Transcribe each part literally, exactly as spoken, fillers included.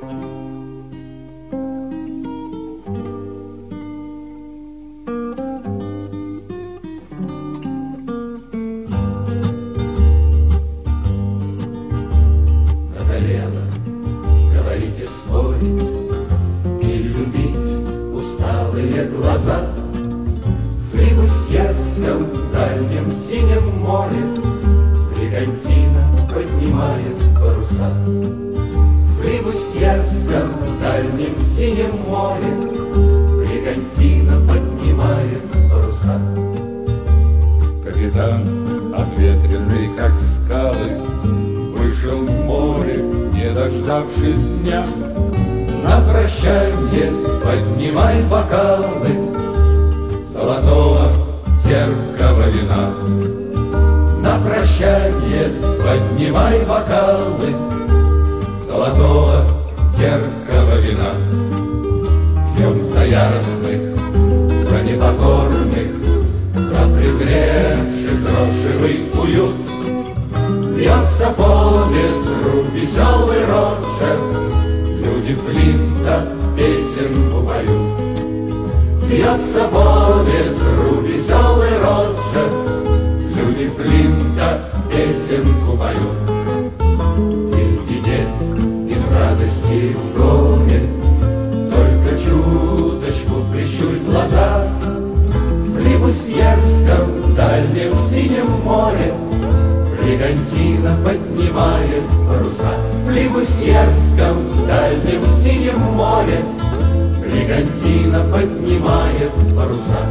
Надоело говорить и спорить, и любить усталые глаза. В Флибустьерском дальнем синем море бригантина поднимает паруса. В Флибустьерском дальнем синем море бригантина поднимает паруса. Капитан, обветренный как скалы, вышел в море, не дождавшись дня. На прощанье поднимай бокалы золотого терпкого вина. На прощанье поднимай бокалы золотого терпкого вина. Пьем за яростных, за непокорных, за презревших грошевый уют. Вьется по ветру веселый Роджер, люди Флинта песенку поют. Вьется по ветру веселый Роджер, люди Флинта песенку поют. И в беде, и в радости, и в горе только чуточку прищурь глаза. В Флибустьерском дальнем синем море бригантина поднимает паруса. В Флибустьерском дальнем синем море бригантина поднимает паруса.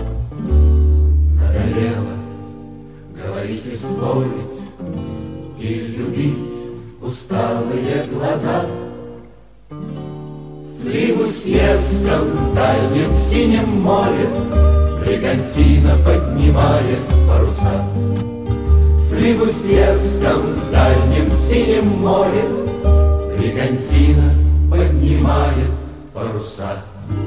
Надоело говорить и спорить, и любить усталые глаза. В Флибустьерском дальнем синем море бригантина поднимает паруса. В Флибустьерском дальнем синем море бригантина поднимает паруса.